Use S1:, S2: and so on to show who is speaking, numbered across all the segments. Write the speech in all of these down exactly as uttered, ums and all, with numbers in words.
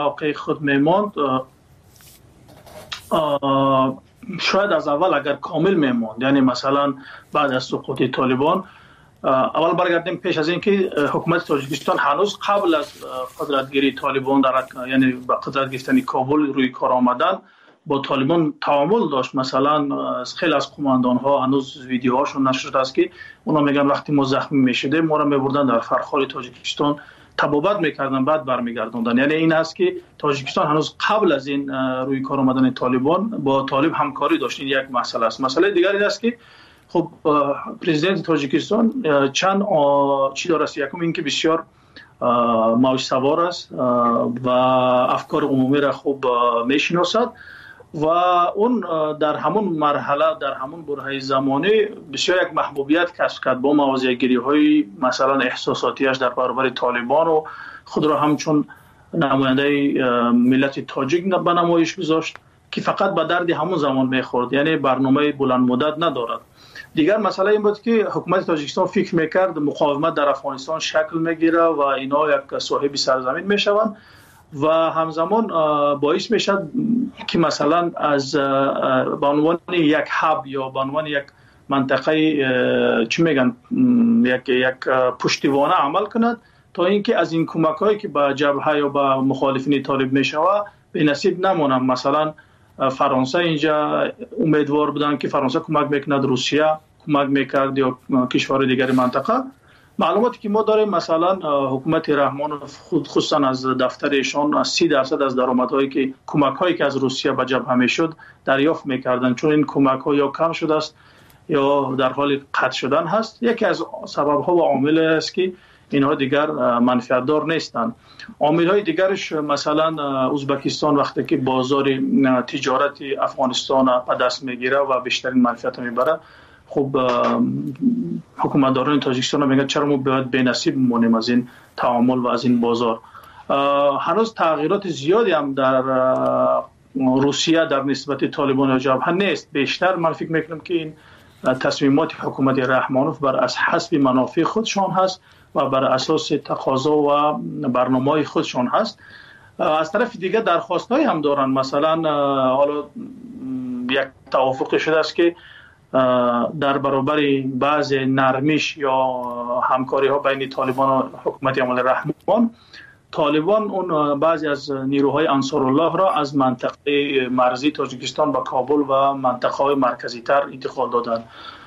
S1: واقع خود میماند، شاید از اول اگر کامل میماند، یعنی مثلا بعد از سقوط طالبان، اول برگردیم پیش از اینکه حکومت تاجیکستان هنوز قبل از قدرتگیری طالبان در یعنی با قدرت گرفتن کابل روی کار آمدن با طالبان تعامل داشت. مثلا خیلی از قماندان ها هنوز ویدیوهاشون نشر شده است که اونا میگن وقتی ما زخمی میشدیم ما را میبردن در فرخار تاجیکستان تبابت میکردن بعد برمیگردوندن. یعنی این است که تاجیکستان هنوز قبل از این روی کار آمدن طالبان با طالب همکاری داشت. این یک مسئله است. مسئله دیگر این است که خب پرزیدنت تاجیکستان چند چی داره است. یکم این که بسیار موج سوار است و افکار عمومی را خوب میشناسد و اون در همون مرحله در همون برهه زمانی بسیار یک محبوبیت کسب کرد با موضع‌گیری های مثلا احساساتیش در برابر طالبان و خود را همچون نماینده ملت تاجیک به نمایش گذاشت که فقط به درد همون زمان میخورد، یعنی برنامه بلند مدت ندارد. دیگر مسئله این بود که حکومت تاجیکستان فکر میکرد مقاومت در افغانستان شکل میگیره و اینا یک صاحب سرزمین میشوند و همزمان باعث میشد که مثلا از به عنوان یک هاب یا به عنوان یک منطقه چی میگن یک یک پشتیبانه عمل کند تا اینکه از این کمک‌هایی که به جبهه یا به مخالفین طالب میشود به نصیب نمونم. مثلا فرانسه اینجا امیدوار بودن که فرانسه کمک میکند، روسیه کمک میکرد یا کشور دیگر منطقه. معلوماتی که ما داریم مثلا حکومت رحمانوف خود خصوصا از دفتر ایشان از سی درصد از درآمدهایی که کمک‌هایی که از روسیه به جبهه میشد دریافت میکردن، چون این کمک‌ها یا کم شده است یا در حال قطع شدن هست. یکی از سبب‌ها و عامل است که اینها دیگر منفعت دار نیستند. عامل‌های دیگرش مثلا ازبکستان وقتی که بازار تجارت افغانستان به دست میگیره و بیشترین منفعت میبره، خب حکومتداران تاجیکستان میگن چرا ما باید بی‌نصیب بمونیم از این تعامل و از این بازار. هنوز تغییرات زیادی هم در روسیه در نسبت طالبان و جبهه نیست. بیشتر من فکر میکنم که این تصمیمات حکومت رحمانوف بر از حسب منافع خودشان هست و بر اساس تقاضا و برنامه‌های خودشان هست. از طرف دیگه درخواست‌هایی هم دارن. مثلا حالا یک توافق شده است که در برابر بعض نرمیش یا همکاری ها بین طالبان و حکومت عمل رحمان، طالبان اون بعضی از نیروهای انصارالله را از منطقه مرزی تاجیکستان با کابل و منطقه های مرکزی تر انتقال دادن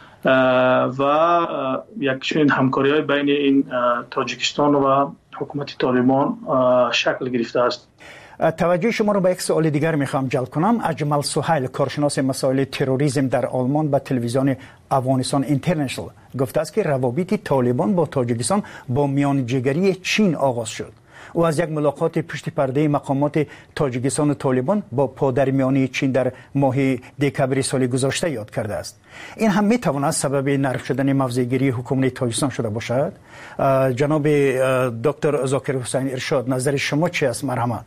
S1: و یک چنین همکاری های بین این تاجیکستان و حکومت طالبان شکل گرفته است.
S2: توجه شما را به یک سوال دیگر میخوام جلب کنم. اجمل سهیل، کارشناس مسائل تروریسم در آلمان، به تلویزیون افغانستان اینترنشنال گفته است که روابط طالبان با تاجیکستان با میانجیگری چین آغاز شد. او از یک ملاقات پشت پرده مقامات تاجیکستان و طالبان با پادرمیانی چین در ماه دکبر سال گذشته یاد کرده است. این هم میتواند سبب نرم شدن موضع‌گیری حکومت تاجیکستان شده باشد. جناب دکتر ذاکر حسین ارشاد، نظر شما چی است؟ مرحمت.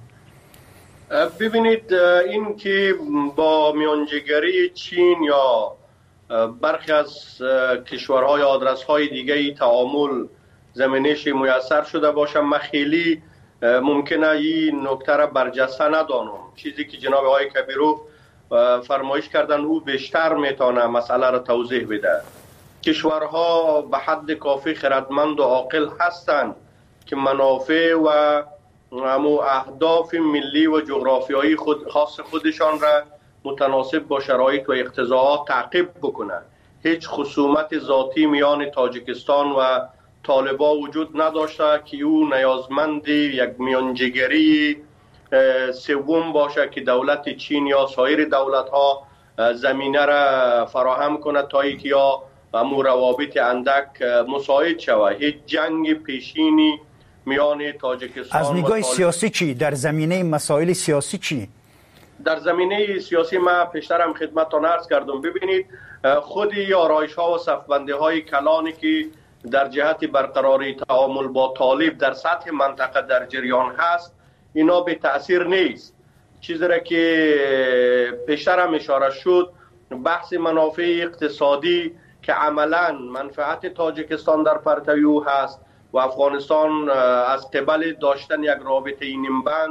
S3: ببینید، این که با میانجیگری چین یا برخی از کشورهای آدرس‌های دیگه تعامل زمینش میسر شده باشه، من خیلی ممکنه این نکته را برجسته ندانم. چیزی که جناب آقای کبیروف فرمایش کردن او بیشتر میتونه مسئله را توضیح بده. کشورها به حد کافی خردمند و عاقل هستند که منافع و امو اهداف ملی و جغرافیایی خود خاص خودشان را متناسب با شرایط و اقتضاعات تعقیب بکنند. هیچ خصومت ذاتی میان تاجیکستان و طالبا وجود نداشته که او نیازمند یک میانجیگری سوم باشه که دولت چین یا سایر دولت ها زمینه را فراهم کند تا اینکه یا امو روابط اندک مساعد شود. هیچ جنگ پیشینی میان تاجیکستان
S2: از نگاه سیاسی چی؟ در زمینه مسائل سیاسی چی؟
S3: در زمینه سیاسی ما پیشترم خدمتتان عرض کردم. ببینید، خودی آرایش ها و صفبندی های کلانی که در جهت برقراری تعامل با طالب در سطح منطقه در جریان هست، اینا به تأثیر نیست. چیزی را که پیشترم اشاره شد، بحث منافع اقتصادی که عملا منفعت تاجیکستان در پرتو هست و افغانستان از قبل داشتن یک رابطه نیمبند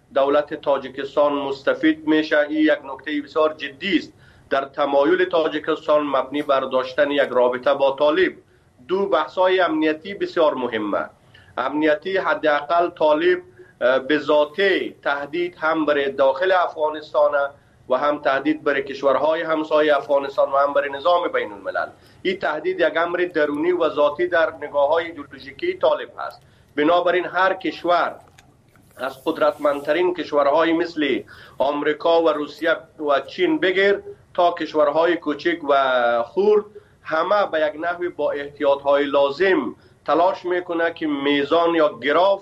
S3: دولت تاجیکستان مستفید میشه. این یک نکته بسیار جدی است در تمایل تاجیکستان مبنی بر داشتن یک رابطه با طالب. دو بحث‌های امنیتی بسیار مهمه. امنیتی حداقل طالب به ذاته تهدید هم برای داخل افغانستان و هم تهدید برای کشورهای همسایه افغانستان و هم برای نظام بین الملل. این تهدید یک امر درونی و ذاتی در نگاه‌های ایدئولوژیکی طالب هست. بنابراین هر کشور از قدرتمندترین کشورهای مثل آمریکا و روسیه و چین بگیر تا کشورهای کوچک و خرد، همه به یک نحوی با احتیاطهای لازم تلاش میکنه که میزان یا گراف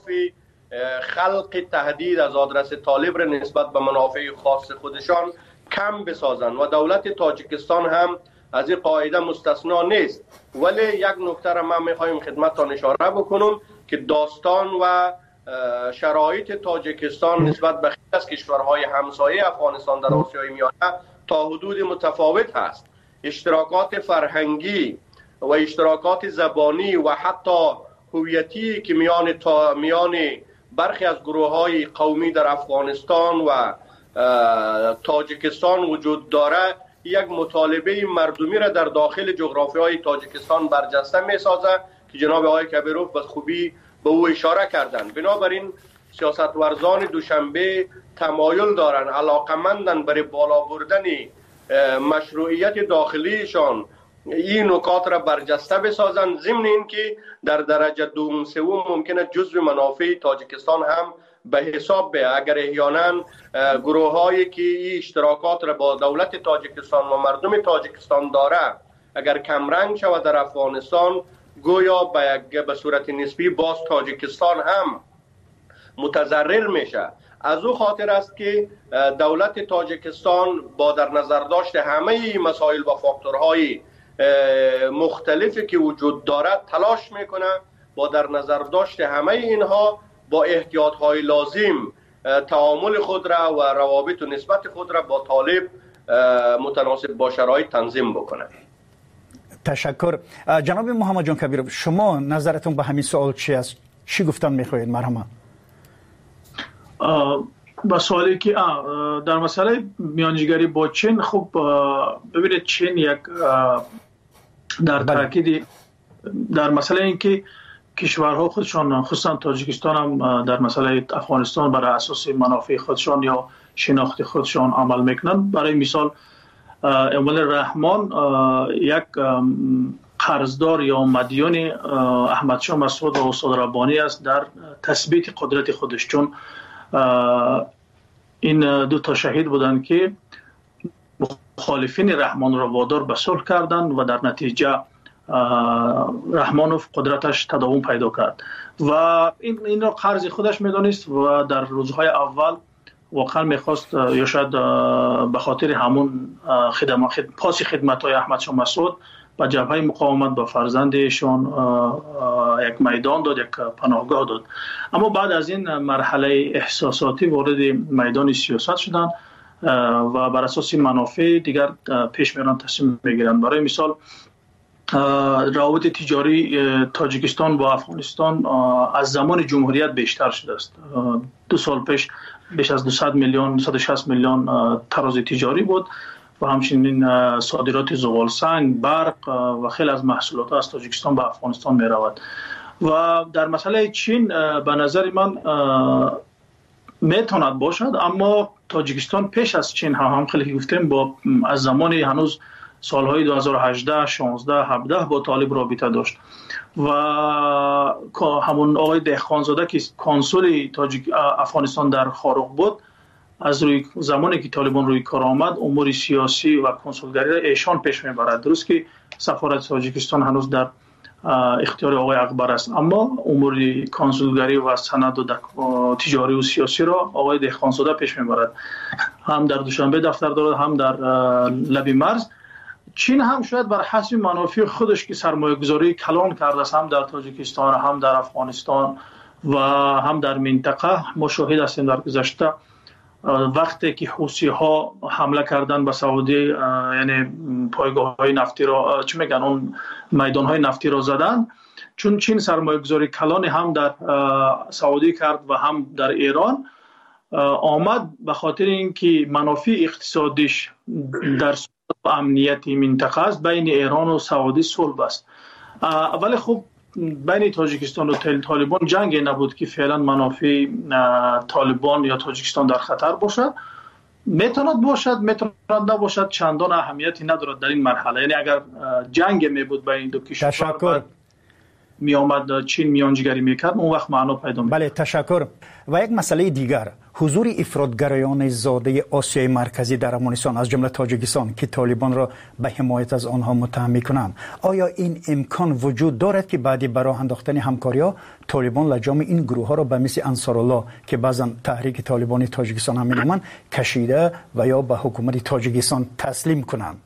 S3: خلق تهدید از آدرس طالب را نسبت به منافع خاص خودشان کم بسازند و دولت تاجیکستان هم از این قاعده مستثنا نیست. ولی یک نکته را من میخوایم خدمتتان اشاره بکنم که داستان و شرایط تاجیکستان نسبت به خیلی از کشورهای همسایه افغانستان در آسیای میانه تا حدود متفاوت هست. اشتراکات فرهنگی و اشتراکات زبانی و حتی هویتی که میان تا میان برخی از گروه‌های قومی در افغانستان و تاجیکستان وجود داره، یک مطالبه مردمی را در داخل جغرافیای تاجیکستان برجسته می‌سازه که جناب آقای کبیروف به خوبی به او اشاره کردند. بنابراین سیاستورزان دوشنبه تمایل دارند علاقمندن برای بالا بردن مشروعیت داخلیشان این نکات را برجسته بسازند، ضمن اینکه در درجه دوم سوم ممکنه جزو منافع تاجیکستان هم به حساب بیاید. اگر احیانا گروه هایی که این اشتراکات را با دولت تاجیکستان و مردم تاجیکستان داره اگر کمرنگ شود در افغانستان، گویا به به صورت نسبی باز تاجیکستان هم متضرر میشه. از او خاطر است که دولت تاجیکستان با در نظر داشت همه مسائل و فاکتورهای مختلفی که وجود دارد تلاش میکنه با در نظر داشت همه اینها با احتیاطهای لازم تعامل خود را و روابط و نسبت خود را با طالب متناسب با شرایط تنظیم بکنه.
S2: تشکر. جناب محمد جان کبیروف، شما نظرتون به همین سوال چی است؟ چی گفتن میخواهید؟ مرحبا.
S1: با سوالی که در مسئله میانجیگری با چین، خب ببینید چین یک در تاکید در مسئله اینکه کشورها خودشان خصوصا تاجیکستان هم در مسئله افغانستان برای اساس منافع خودشان یا شناخت خودشان عمل میکنند. برای مثال اموال رحمان یک قرضدار یا مدیون احمد شاه مسعود و استاد ربانی است در تثبیت قدرت خودش، چون این دو تا شهید بودند که مخالفین رحمان را وادار به صلح کردند و در نتیجه رحمانوف قدرتش تداوم پیدا کرد و این این را قرض خودش میدانست و در روزهای اول واقعا میخواست یا شاید به خاطر همون خدمات خد... پاس خدمت‌های احمد شاه مسعود به جبهه مقاومت به فرزندشان یک میدان داد، یک پناهگاه داد. اما بعد از این مرحله احساساتی وارد میدان سیاست شدند و بر اساس منافع دیگر پیش میرن، تصمیم میگیرند. برای مثال روابط تجاری تاجیکستان با افغانستان از زمان جمهوریت بیشتر شده است. دو سال پیش بیش از دویست میلیون صد و شصت میلیون تراز تجاری بود و همچنین صادرات زغال سنگ، برق و خیلی از محصولات از تاجیکستان به افغانستان می رود. و در مسئله چین به نظر من میتواند باشد، اما تاجیکستان پیش از چین هم هم خیلی گفتیم با از زمان هنوز سالهای دو هزار و هجده، شانزده، هفده با طالب رابطه داشت و همون آقای دهخانزاده که کنسول تاجیک افغانستان در خارق بود، از روی زمانی که طالبان روی کار آمد امور سیاسی و کنسولگری را ایشان پیش میبرد. درست که سفارت تاجیکستان هنوز در اختیار آقای اکبر است، اما امور کنسولگری و سند و تجاری و سیاسی را آقای دهخانزاده پیش میبرد. هم در دوشنبه دفتر دارد، هم در لب مرز. چین هم شاید بر حسب منافع خودش که سرمایه گذاری کلان کرده است، هم در تاجیکستان، هم در افغانستان و هم در منطقه. مشاهد هستیم در گذشته وقتی که حوثی ها حمله کردن به سعودی، یعنی پایگاه های نفتی را چی میگن اون میدان های نفتی را زدن، چون چین سرمایه گذاری کلان هم در سعودی کرد و هم در ایران آمد به خاطر اینکه منافع اقتصادیش در امنیت منطقه است، بین ایران و سعودی صلح است. ولی خب بین تاجیکستان و طالبان جنگ نبود که فعلا منافع طالبان یا تاجیکستان در خطر باشد. میتواند باشد، میتواند نباشد، چندان اهمیتی ندارد در این مرحله. یعنی اگر جنگ می بود بین دو کشور،
S2: تشکر،
S1: می آمد چین میانجیگری میکرد، اون وقت معنا پیدا می‌کرد.
S2: بله تشکر. و یک مسئله دیگر، حضور افراطگرایان زاده آسیای مرکزی در افغانستان از جمله تاجیکستان که طالبان را به حمایت از آنها متهم می‌کنند، آیا این امکان وجود دارد که بعد برای انداختن همکاری‌ها طالبان لجام این گروه‌ها را به مثل انصارالله که بعضا تحریک طالبانی تاجیکستان هم می‌نامند کشیده و یا به حکومت تاجیکستان تسلیم کنند؟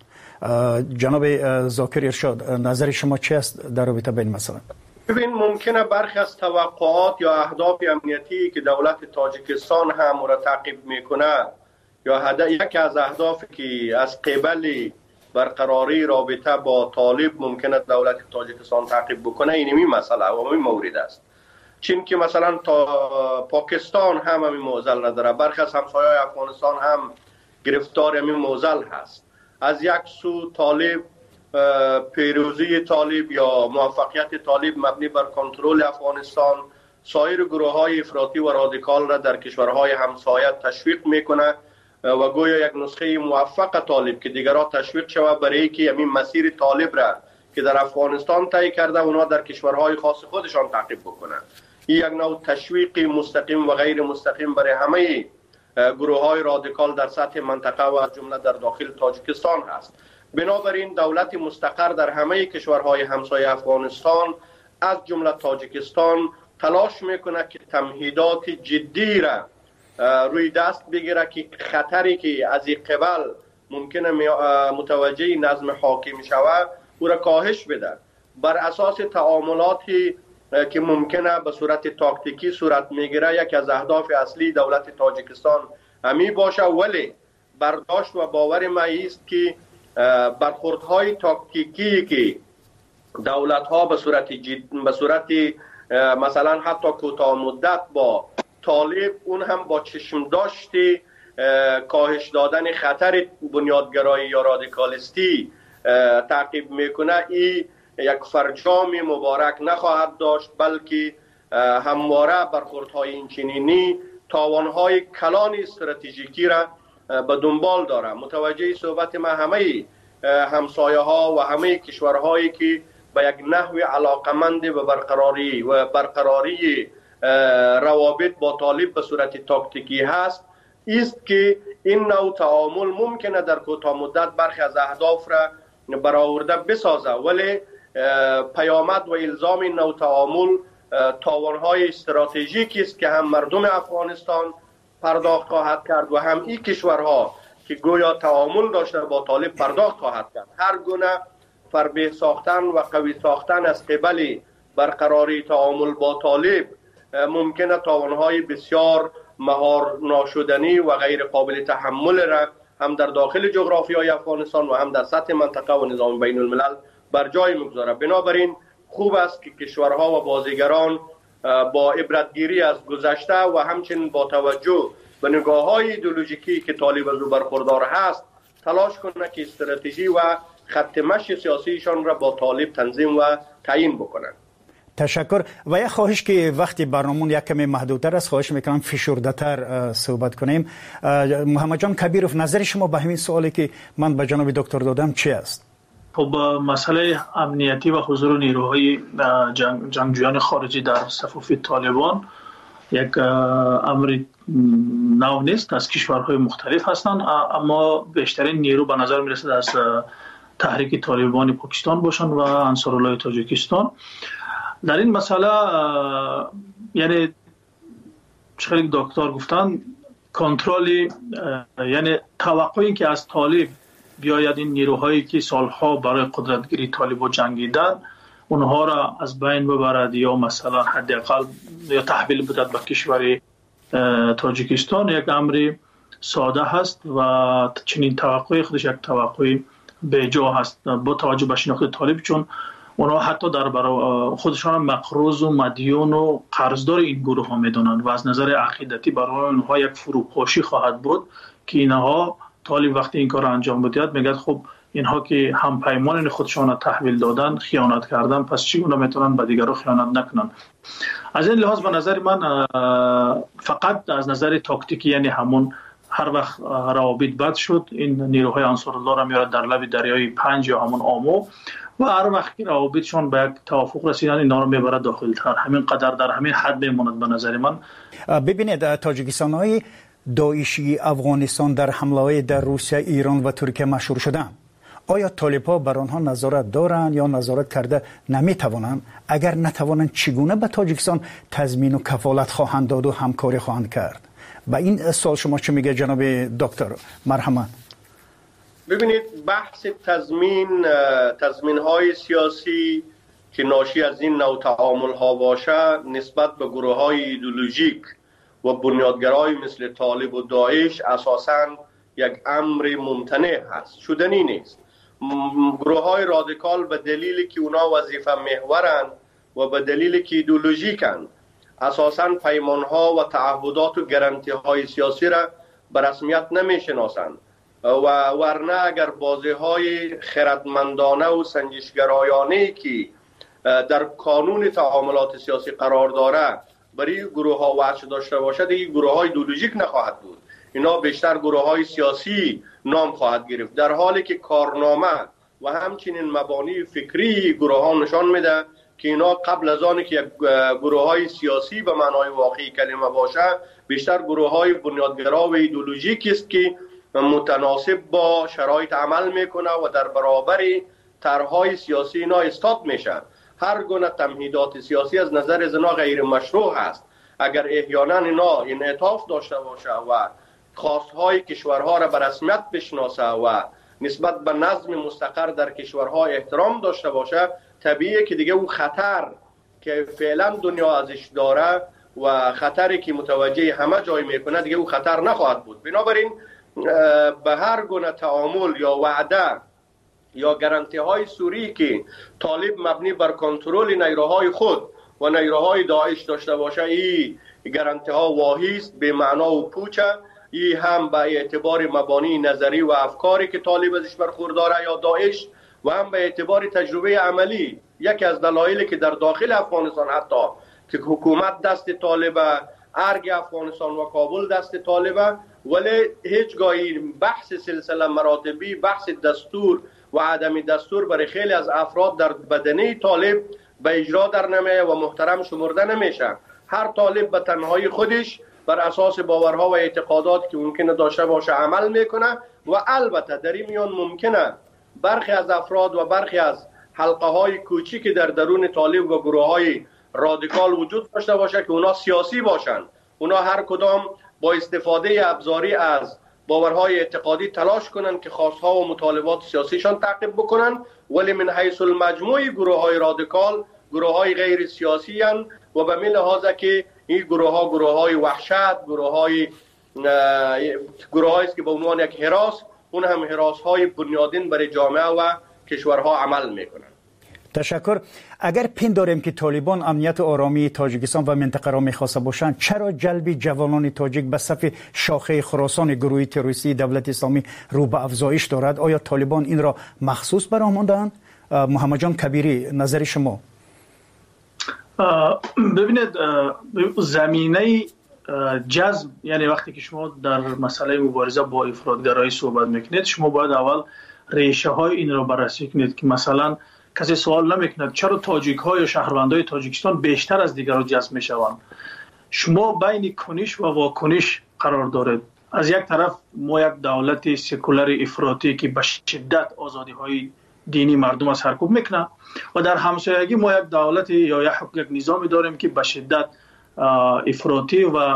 S2: جناب ذاکر ارشاد، نظر شما چی است در رابطه با این مسئله؟
S3: ببین، ممکنه برخی از توقعات یا اهداف امنیتی که دولت تاجیکستان هم را تعقیب میکنه یا هدف یکی از اهدافی که از قبل برقراری رابطه با طالب ممکنه دولت تاجیکستان تعقیب بکنه، اینمی مسئله و این مورد است. چون که مثلا تا پاکستان هم همین معضل نداره، برخی از همسایه‌های افغانستان هم گرفتار همین معضل هست. از یک سو طالب، پیروزی طالب یا موفقیت طالب مبنی بر کنترل افغانستان سایر گروه های افراطی و رادیکال را در کشورهای همسایه تشویق میکنه و گویا یک نسخه موفق طالب که دیگران تشویق شود برای که همین مسیر طالب را که در افغانستان طی کرده اونا در کشورهای خاص خودشان تعقیب بکنه. این یک نوع تشویق مستقیم و غیر مستقیم برای همه گروه های رادیکال در سطح منطقه و جمله در داخل تاجیکستان هست. بنابراین دولت مستقر در همه کشورهای همسایه افغانستان از جمله تاجیکستان تلاش میکنه که تمهیدات جدی را روی دست بگیره که خطری که از این قبل ممکنه متوجه نظم حاکم شود او را کاهش بده. بر اساس تعاملاتی که ممکنه به صورت تاکتیکی صورت میگیره، یک از اهداف اصلی دولت تاجیکستان همی باشه، ولی برداشت و باور ما است که برخوردهای تاکتیکی که دولت‌ها به صورت جد... به صورت مثلا حتی کوتاه مدت با طالب، اون هم با چشم داشت کاهش دادن خطر بنیادگرایی یا رادیکالیستی تعقیب میکنه، این یک فرجام مبارک نخواهد داشت، بلکه همواره برخوردهای این چنینی تاوانهای کلان استراتژیکی را به دنبال داره. متوجه صحبت ما همه همسایه ها و همه کشورهایی که به یک نحو علاقمند به برقراری و برقراری روابط با طالب به صورت تاکتیکی هست است که این نوع تعامل ممکنه در کوتاه مدت برخی از اهداف را برآورده بسازه، ولی پیامد و الزام این نوع تعامل تاوانهای استراتژیکی است که هم مردم افغانستان پرداخت خواهد کرد و هم این کشورها که گویا تعامل داشته با طالب پرداخت خواهد کرد. هر گونه فربه ساختن و قوی ساختن از قبل برقراری تعامل با طالب ممکنه تاوانهای بسیار مهار ناشدنی و غیر قابل تحمل را هم در داخل جغرافیای افغانستان و هم در سطح منطقه و نظام بین الملل بر جای میگذاره. بنابراین خوب است که کشورها و بازیگران با عبرتگیری از گذشته و همچنین با توجه به نگاه‌های ایدئولوژیکی که طالب از او برخوردار هست تلاش کنه که استراتژی و خط مشی سیاسیشان را با طالب تنظیم و تعیین بکنند.
S2: تشکر. و یک خواهش که وقتی برنامون یک کمی محدودتر است، خواهش میکنم فشرده‌تر صحبت کنیم. محمد جان کبیروف، نظر شما به همین سوالی که من به جناب دکتر دادم چی است؟
S1: خب مسئله امنیتی و حضور نیروهای جنگ، جنگجویان خارجی در صفوف طالبان یک امر نو نیست، از کشورهای مختلف هستند، اما بیشترین نیرو به نظر میرسد از تحریک طالبان پاکستان باشند و انصارالله تاجیکستان. در این مسئله یعنی چخیلی دکتر گفتن کنترل، یعنی توقعی که از طالب بیاید این نیروهایی که سالها برای قدرتگیری طالب و جنگیدن اونها را از بین ببرد یا مثلا حداقل یا تحویل بدهد به کشور تاجیکستان، یک امر ساده هست و چنین توقعی خودش یک توقعی بیجا هست با توجه به شناخت طالب، چون اونا حتی در برای خودشان مقروض و مدیون و قرضدار این گروه ها میدونن و از نظر عقیدتی برای اونها یک فروپاشی خواهد بود که اینها طالب وقتی این کار انجام بدهد میگه خب اینها که هم پیمان خودشان تحویل دادن خیانت کردن، پس چگونه میتونن به دیگران خیانت نکنن؟ از این لحاظ به نظر من فقط از نظر تاکتیکی، یعنی همون هر وقت روابط بد شد این نیروهای انصارالله را میارد در لب دریای پنج یا همون آمو و هر وقت که روابطشون به یک توافق رسیدن اینا رو میبرد داخل تر، همین قدر در همین حد میموند به نظر من.
S2: ببینید تاجیکستان های داعشی افغانستان در حمله های در روسیه، ایران و ترکیه مشهور شدند. آیا طالب‌ها بر آنها نظارت دارند یا نظارت کرده نمیتوانند؟ اگر نتوانند چگونه به تاجیکستان تضمین و کفالت خواهند داد و همکاری خواهند کرد؟ با این سوال شما چه میگه جناب دکتر؟ مرحمت.
S3: ببینید بحث تضمین تضمین های سیاسی که ناشی از این نوع تعامل ها باشه نسبت به گروه های ایدئولوژیک و بنیادگرای مثل طالب و داعش اساساً یک امر ممتنع هست، شدنی نیست. گروه های رادیکال به دلیلی که اونا وظیفه محورن و به دلیلی که ایدئولوژیکن اساساً پیمان ها و تعهدات و گارانتی های سیاسی را به رسمیت نمی شناسند و ورنه اگر بازی های خردمندانه و سنجشگرایانه که در قانون تعاملات سیاسی قرار داره برای گروه ها وجه داشته باشد، دیگه گروه های ایدئولوژیک نخواهد بود، اینا بیشتر گروه های سیاسی نام خواهد گرفت، در حالی که کارنامه و همچنین مبانی فکری گروه ها نشان میده که اینا قبل از آن که یک گروه های سیاسی به معنای واقعی کلمه باشه بیشتر گروه های بنیادگرا و ایدئولوژیکی است که متناسب با شرایط عمل میکنه و در برابر طرحهای سیاسی اینا استاد میشه. هر گونه تمهیدات سیاسی از نظر زنا غیر مشروع است. اگر احیانا اینا انعطاف داشته باشه و خواستهای کشورها را به رسمیت بشناسه و نسبت به نظم مستقر در کشورها احترام داشته باشه، طبیعیه که دیگه اون خطر که فعلا دنیا ازش داره و خطری که متوجه همه جای میکنه دیگه اون خطر نخواهد بود. بنابراین به هر گونه تعامل یا وعده یا گارانتی های سوری که طالب مبنی بر کنترل نیروهای خود و نیروهای داعش داشته باشه، این گارانتی ها واهی است، به معنا و پوچه. این هم به اعتبار مبانی نظری و افکاری که طالب ازش برخورداره یا داعش و هم به اعتبار تجربه عملی. یکی از دلایلی که در داخل افغانستان حتی که حکومت دست طالبه، ارگ افغانستان و کابل دست طالبه، ولی هیچگاهی بحث سلسله مراتبی، بحث دستور و عدم دستور برای خیلی از افراد در بدنه طالب به اجرا در نمیه و محترم شمرده نمیشه. هر طالب به تنهایی خودش بر اساس باورها و اعتقادات که ممکنه داشته باشه عمل میکنه و البته در این میان ممکنه برخی از افراد و برخی از حلقه های کوچیک در درون طالب و گروه های رادیکال وجود داشته باشه که اونا سیاسی باشن. اونا هر کدام با استفاده ابزاری از باورهای اعتقادی تلاش کنن که خواستها و مطالبات سیاسیشان تعقیب بکنن، ولی من حیث المجموع گروه های رادیکال گروه های غیر سیاسی هن و به این لحاظه که این گروه ها گروه های وحشت، گروه های گروه هایی که به عنوان یک هراس، اون هم هراس های بنیادین برای جامعه و کشورها عمل میکنن.
S2: تشکر. اگر پنداریم که طالبان امنیت و آرامی تاجیکستان و منطقه را میخواسته باشند، چرا جلب جوانان تاجیک به صف شاخه خراسان گروه تروریستی دولت اسلامی رو به افزایش دارد؟ آیا طالبان این را مخصوص برآمدند؟ محمد جان کبیری، نظر شما؟
S1: ببینید، زمینه جذب، یعنی وقتی که شما در مسئله مبارزه با افراطگرایی صحبت میکنید، شما باید اول ریشه های این را بررسی کنید که مثلا کسی سوال نمیکند چرا تاجیک ها یا شهروندای تاجیکستان بیشتر از دیگران جذب میشوند. شما بین کنش و واکنش قرار دارید. از یک طرف ما یک دولت سکولار افراطی که به شدت آزادی های دینی مردم از سرکوب میکنه و در همسایگی ما یک دولت یا یک یک نظامی داریم که به شدت افراطی و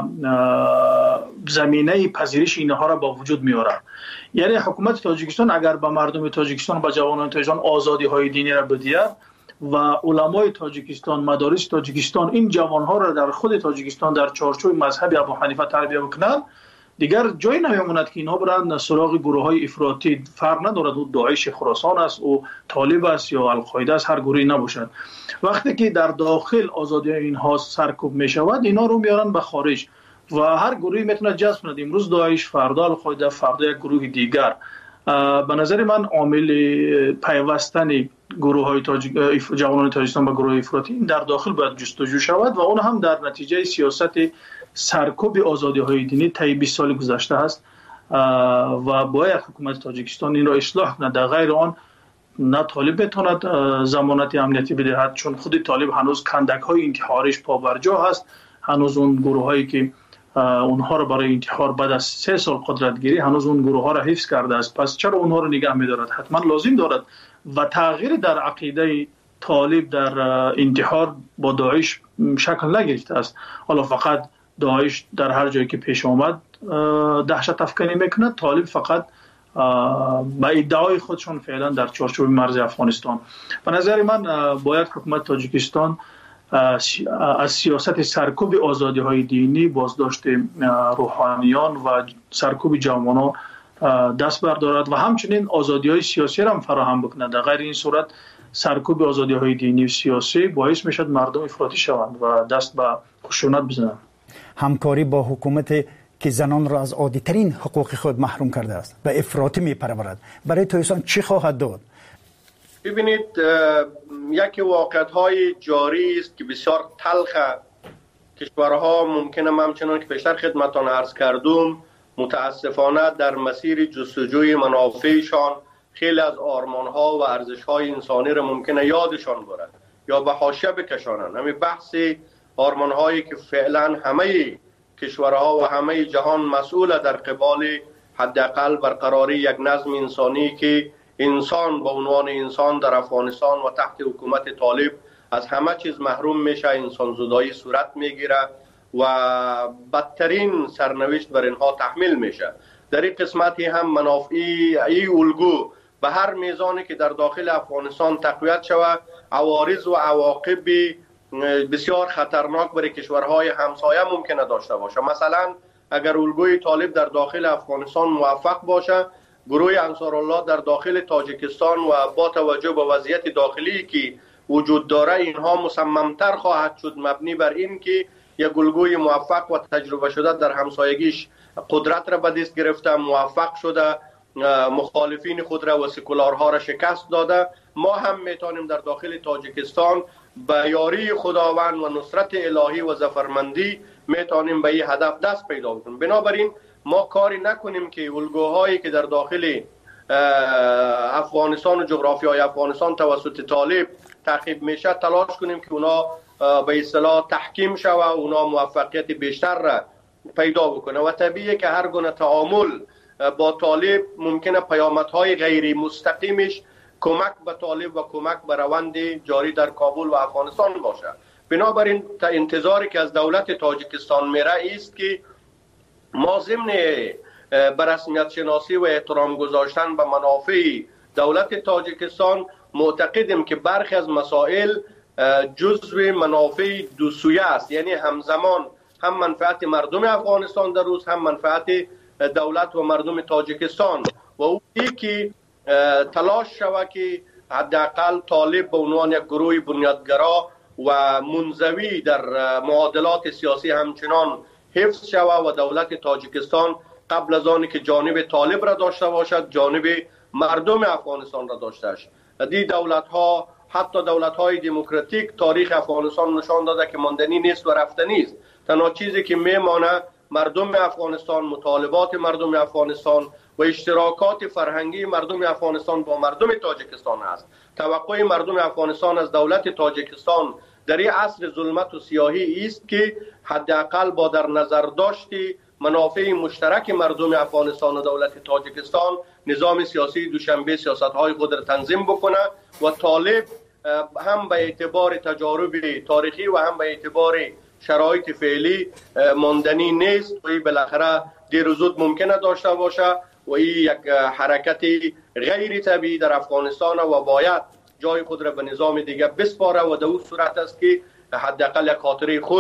S1: زمینه پذیرش اینها را با وجود میاره. یعنی حکومت تاجیکستان اگر به مردم تاجیکستان و جوانان تاجیکستان آزادی های دینی را بدهد و علمای تاجیکستان، مدارس تاجیکستان این جوانها را در خود تاجیکستان در چارچوب مذهب ابو حنیفه تربیت بکنند، دیگر جایی نمیموند که اینها برند سراغ گروه های افراطی. فرق ندارد او داعش خراسان است، او طالب است یا القاعده است، هر گروهی نباشد. وقتی که در داخل آزادی اینها سرکوب می شود، اینا رو میارن به خارج و هر گروهی میتونه جذب کند. امروز داعش، فردا القاعده، فردا یک گروه دیگر. به نظر من عامل پیوستن گروه های تاجیک جوانان تاجیکستان به گروه افراطی در داخل باید جستجو شود و اون هم در نتیجه سیاست سرکوب آزادی های دینی طی بیست سال گذشته است و باید حکومت تاجیکستان این را اصلاح کند. در غیر آن نه طالب بتواند ضمانت امنیتی بدهد، چون خود طالب هنوز کندک های انتحاریش پابرجا هست، هنوز اون گروه هایی که اونها رو برای انتحار بعد از سه سال قدرت گیری هنوز اون گروه ها را حفظ کرده است. پس چرا اونها رو نگه می‌دارد؟ حتما لازم دارد و تغییر در عقیده طالب در انتحار با داعش شکل نگرفته است. حالا فقط داعش در هر جایی که پیش آمد دهشت افکنی میکنه، طالب فقط با ادعای خودشون فعلا در چارچوب مرز افغانستان. به نظر من باید حکومت تاجیکستان از سیاست سرکوب آزادی های دینی، بازداشت روحانیان و سرکوب جوانان دست بردارد و همچنین آزادی های سیاسی را هم فراهم بکند. در غیر این صورت سرکوب آزادی های دینی و سیاسی باعث میشد مردم افراطی شوند و دست به خشونت بزنند.
S2: همکاری با حکومت که زنان را از عادی‌ترین حقوق خود محروم کرده است و افراطی می‌پرورد، برای تویسان چی خواهد داد؟
S3: ببینید، یکی واقعیت‌های جاری است که بسیار تلخ. کشورها ممکنه همچنان که پیشتر خدمتان عرض کردم متاسفانه در مسیر جستجوی منافعشان خیلی از آرمان‌ها و ارزش‌های انسانی را ممکنه یادشان برد یا به حاشیه بکشانند. همین بحث آرمان‌هایی که فعلا همه کشورها و همه جهان مسئول در قبال حداقل برقراری یک نظم انسانی که انسان به عنوان انسان در افغانستان و تحت حکومت طالب از همه چیز محروم میشه، انسان زدایی صورت میگیره و بدترین سرنوشت بر اینها تحمیل میشه. در این قسمتی هم منافعی ای الگو به هر میزانی که در داخل افغانستان تقویت شود، عوارض و عواقب بسیار خطرناک برای کشورهای همسایه ممکنه داشته باشه. مثلا اگر الگوی طالب در داخل افغانستان موفق باشه، گروه انصارالله در داخل تاجیکستان و با توجه به وضعیت داخلی که وجود داره اینها مصممتر خواهد شد مبنی بر این که یک الگوی موفق و تجربه شده در همسایگیش قدرت را به دست گرفته، موفق شده، مخالفین خود را و سکولارها را شکست داده. ما هم میتونیم در داخل تاجیکستان با یاری خداوند و نصرت الهی و ظفرمندی میتونیم به این هدف دست پیدا کنیم. بنابراین ما کاری نکنیم که الگوهایی که در داخل افغانستان و جغرافیای افغانستان توسط طالب تعقیب میشه تلاش کنیم که اونا به اصطلاح تحکیم شوه و اونا موفقیت بیشتر را پیدا بکنه و طبیعیه که هر گونه تعامل با طالب ممکنه پیامدهای غیر مستقیمش کمک به طالب و کمک به روند جاری در کابل و افغانستان باشه. بنابراین انتظاری که از دولت تاجیکستان میره است که ما ضمن به رسمیت شناسی و احترام گذاشتن به منافع دولت تاجیکستان معتقدیم که برخی از مسائل جزو منافع دو سویه است، یعنی همزمان هم منفعت مردم افغانستان در روز هم منفعت دولت و مردم تاجیکستان و او که تلاش شود که حداقل طالب به عنوان یک گروه بنیادگرا و منزوی در معادلات سیاسی همچنان حفظ شود و دولت تاجیکستان قبل از آنی که جانب طالب را داشته باشد جانب مردم افغانستان را داشته است. دی دولت ها حتی دولت های دموکراتیک تاریخ افغانستان نشان داده که ماندنی نیست و رفتنی است. تنها چیزی که میمانه مردم افغانستان، مطالبات مردم افغانستان و اشتراکات فرهنگی مردم افغانستان با مردم تاجیکستان است. توقع مردم افغانستان از دولت تاجیکستان در این عصر ظلمت و سیاهی است که حداقل با در نظر داشتی منافع مشترک مردم افغانستان و دولت تاجیکستان نظام سیاسی دوشنبه سیاست‌های خود را تنظیم بکنه و طالب هم به اعتبار تجارب تاریخی و هم به اعتبار شرایط فعلی ماندنی نیست و این بالاخره دیر و زود ممکنه داشته باشه و این یک حرکت غیر طبیعی در افغانستان و باید جای خود را به نظام دیگه بسپاره و در اون صورت است که حداقل یک خاطره خوش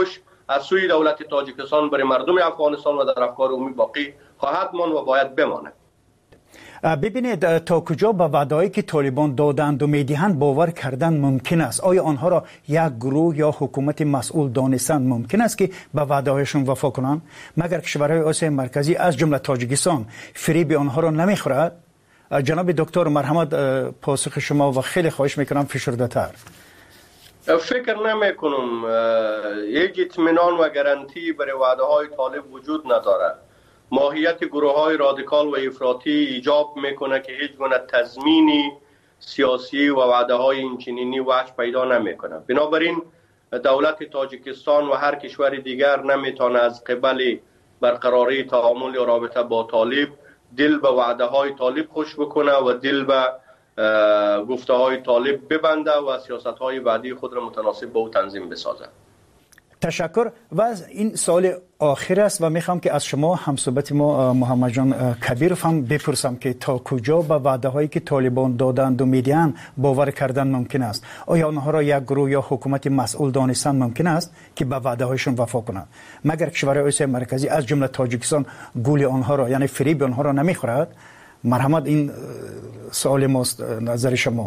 S3: از سوی دولت تاجیکستان برای مردم افغانستان و در افکار عمومی باقی خواهد ماند و باید بماند.
S2: ببینید تا کجا به وعده‌ای که طالبان دادند و میدهند باور کردن ممکن است؟ آیا آنها را یک گروه یا حکومت مسئول دانستند ممکن است که به وعده‌هایشان وفا کنند؟ مگر کشورهای آسیای مرکزی از جمله تاجیکستان فریب آنها را نمیخورد؟ جناب دکتر مرحمت پاسخ شما و خیلی خواهش میکنم فشرده تر.
S3: فکر نمی کنم یک اطمینان و گارانتی برای وعده های طالب وجود ندارد. ماهیت گروه های رادیکال و افراطی ایجاب میکنه که هیچ گونه تضمینی سیاسی و وعده های اینچنینی وجه پیدا نمیکنه. بنابراین دولت تاجیکستان و هر کشور دیگر نمیتونه از قبل برقراری تعامل یا رابطه با طالب دل به وعده های طالب خوش بکنه و دل به گفته های طالب ببنده و سیاست های بعدی خود را متناسب با او تنظیم بسازه.
S2: تشکر. و این سال آخر است و میخوام که از شما همصحبت ما محمد جان کبیرов هم بپرسم که تا کجا به وعده هایی که طالبان دادند و میدهند باور کردن ممکن است؟ آیا آنها را یک گروه یا حکومت مسئول دانستن ممکن است که به وعده هایشان وفا کنند؟ مگر کشورهای آسیای مرکزی از جمله تاجیکستان گول آنها را یعنی فریب آنها را نمیخورد؟ مرحمت این سوال ماست، نظر شما.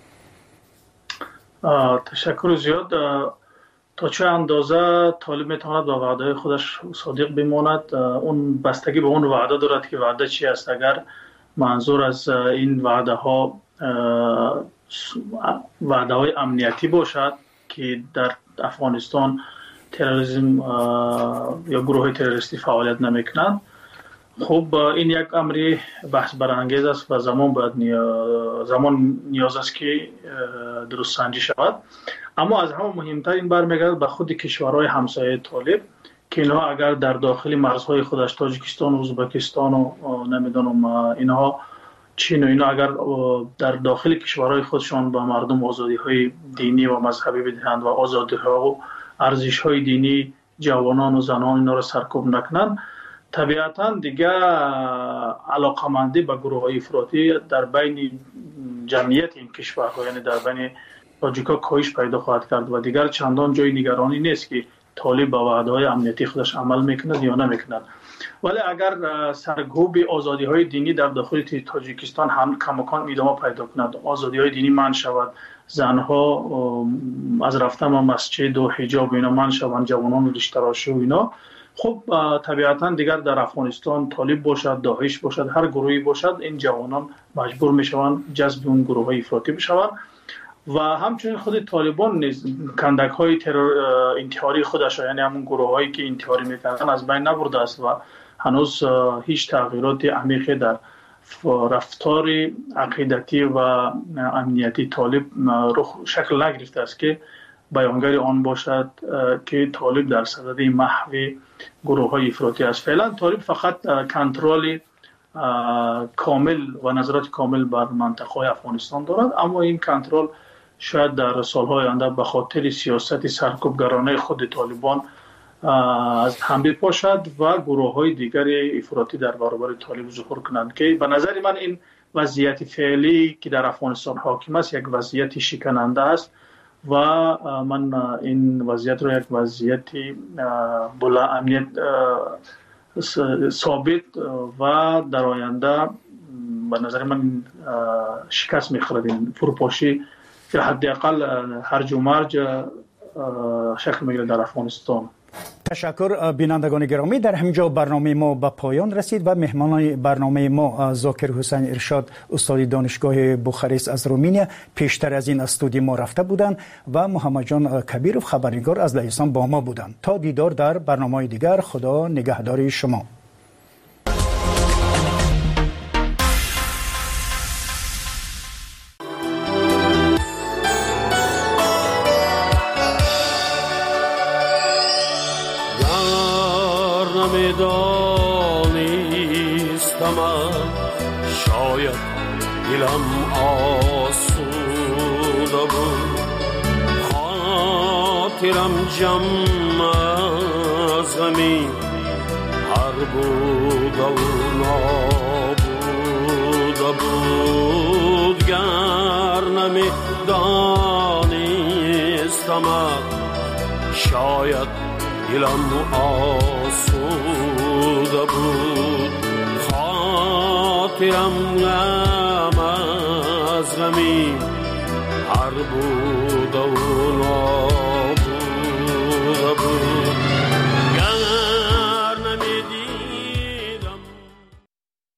S1: تشکر زیاد. تا چه اندازه طالب میتواند با وعده خودش صادق بماند اون بستگی به اون وعده دارد که وعده چی است. اگر منظور از این وعده ها وعده های امنیتی باشد که در افغانستان تروریسم یا گروه تروریستی فعالیت نمیکنند، خب این یک امری بحث برانگیز است و زمان باید نیاز زمان نیاز است که درست سنجی شود. اما از همه مهمتر این برمیگردد به خود کشورهای همسایه طالب که اینها اگر در داخل مرزهای خودش تاجیکستان و ازبکستان و نمیدونم اینها چین و اینا اگر در داخل کشورهای خودشان با مردم آزادی های دینی و مذهبی بدهند و آزادی ها و ارزش های دینی جوانان و زنان اینا را سرکوب نکنند، طبیعتا دیگه علاقمندی به گروه های افراطی در بین جمعیت این کشورها یعنی در بین تاجیکا کاهش پیدا خواهد کرد و دیگر چندان جای نگرانی نیست که طالب با وعده‌های امنیتی خودش عمل میکند یا نمیکند. ولی اگر سرکوب آزادی های دینی در داخل تاجیکستان هم کماکان ادامه پیدا کند، آزادی های دینی منع شود، زنها از رفتن به مسجد و حجاب و اینا منع شوند، جوانان ریش تراشی و اینا، خب طبیعتا دیگر در افغانستان طالب باشد، داعش باشد، هر گروهی باشد، این جوانان مجبور میشوند جذب اون گروه های افراطی بشوند. و همچنین خود طالبان نیز کندک های ترور انتحاری خودش یعنی همون گروه هایی که انتحاری میکنن از بین نبرده است و هنوز هیچ تغییرات عمیقی در رفتار عقیدتی و امنیتی طالب رخ شکل نگرفته است که بیانگر آن باشد که طالب در صدد محو گروه های افراطی است. فعلا طالب فقط کنترل کامل و نظارت کامل بر منطقه های افغانستان دارد، اما این کنترل شاید در سالهای آینده به خاطر سیاست سرکوبگرانه خود طالبان از هم بپاشد و گروه های دیگر افراطی در برابر طالب ظهور کنند که به نظر من این وضعیت فعلی که در افغانستان حاکم است یک وضعیت شکننده است و من این وضعیت را یک وضعیت بلا امنیت ثابت و در آینده به نظر من شکست می‌خورد این فروپاشی که حداقل هرج و مرج شکل می‌گیرد در افغانستان.
S2: تشکر بینندگان گرامی. در همینجا برنامه ما به پایان رسید و مهمانان برنامه ما زاکر حسین ارشاد استاد دانشگاه بوخارست از رومانیا پیشتر از این استودیو ما رفته بودند و محمد جان کبیرov خبرنگار از لهستان با ما بودند. تا دیدار در برنامه دیگر، خدا نگهدار شما.
S4: شاید دلم آسوده بود، خاطرم جمع از غمی هر بوده و نابوده بود. گر نمی دانستم شاید دلم آسوده بود، خاطرم غم از غمی هر بود